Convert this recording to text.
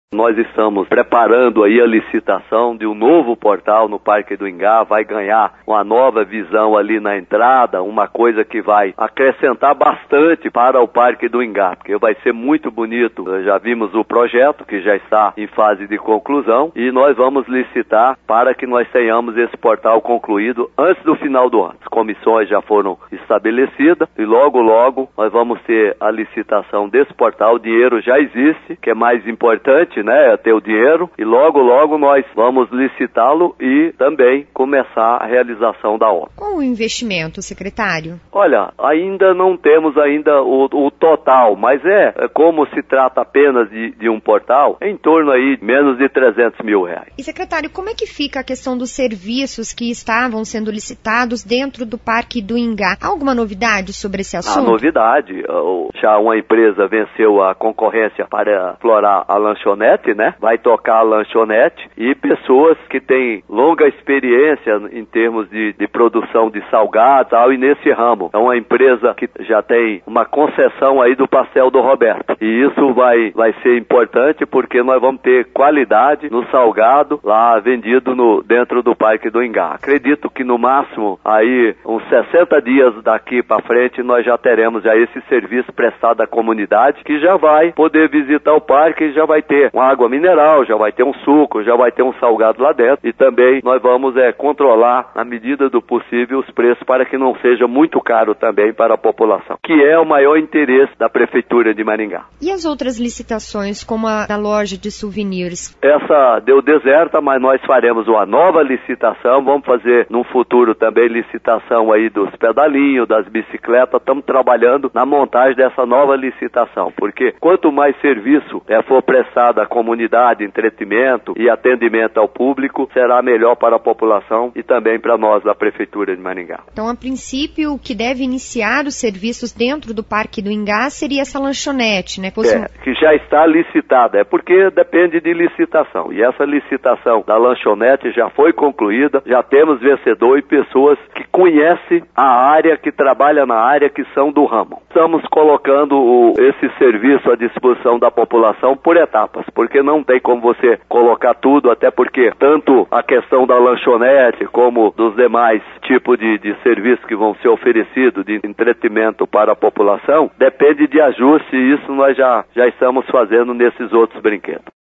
Nós estamos preparando aí a licitação de um novo portal no Parque do Ingá, vai ganhar uma nova visão ali na entrada, uma coisa que vai acrescentar bastante para o Parque do Ingá, porque vai ser muito bonito. Já vimos o projeto, que já está em fase de conclusão, e nós vamos licitar para que nós tenhamos esse portal concluído antes do final do ano. As comissões já foram estabelecidas e logo nós vamos ter a licitação desse portal. O dinheiro já existe, que é mais importante, né, ter o dinheiro, e logo nós vamos licitá-lo e também começar a realização da obra. Qual o investimento, secretário? Olha, ainda não temos o total, mas como se trata apenas de um portal, em torno aí de menos de 300 mil reais. E secretário, como é que fica a questão dos serviços que estavam sendo licitados dentro do Parque do Ingá? Há alguma novidade sobre esse assunto? A novidade, já uma empresa venceu a concorrência para explorar a lanchonete, né? Vai tocar a lanchonete, e pessoas que têm longa experiência em termos de produção de salgados e nesse ramo. É uma empresa que já tem uma concessão aí do Pastel do Roberto. E isso vai ser importante porque nós vamos ter qualidade no salgado lá vendido dentro do Parque do Ingá. Acredito que no máximo aí uns 60 dias daqui para frente nós já teremos já esse serviço prestado à comunidade, que já vai poder visitar o parque e já vai ter uma água mineral, já vai ter um suco, já vai ter um salgado lá dentro, e também nós vamos controlar, na medida do possível, os preços para que não seja muito caro também para a população, que é o maior interesse da Prefeitura de Maringá. E as outras licitações, como a da loja de souvenirs? Essa deu deserta, mas nós faremos uma nova licitação, vamos fazer no futuro também licitação aí dos pedalinhos, das bicicletas. Estamos trabalhando na montagem dessa nova licitação, porque quanto mais serviço for prestado à comunidade, entretenimento e atendimento ao público, será melhor para a população e também para nós da Prefeitura de Maringá. Então, a princípio, o que deve iniciar os serviços dentro do Parque do Ingá seria essa lanchonete, né? Que já está licitada, porque depende de licitação. E essa licitação da lanchonete já foi concluída, já temos vencedor e pessoas que conhecem a área, que trabalham na área, que são do ramo. Estamos colocando esse serviço à disposição da população por etapas, porque não tem como você colocar tudo, até porque tanto a questão da lanchonete como dos demais tipos de serviços que vão ser oferecidos de entretenimento para a população, depende de ajuste, e isso nós já estamos fazendo nesses outros brinquedos.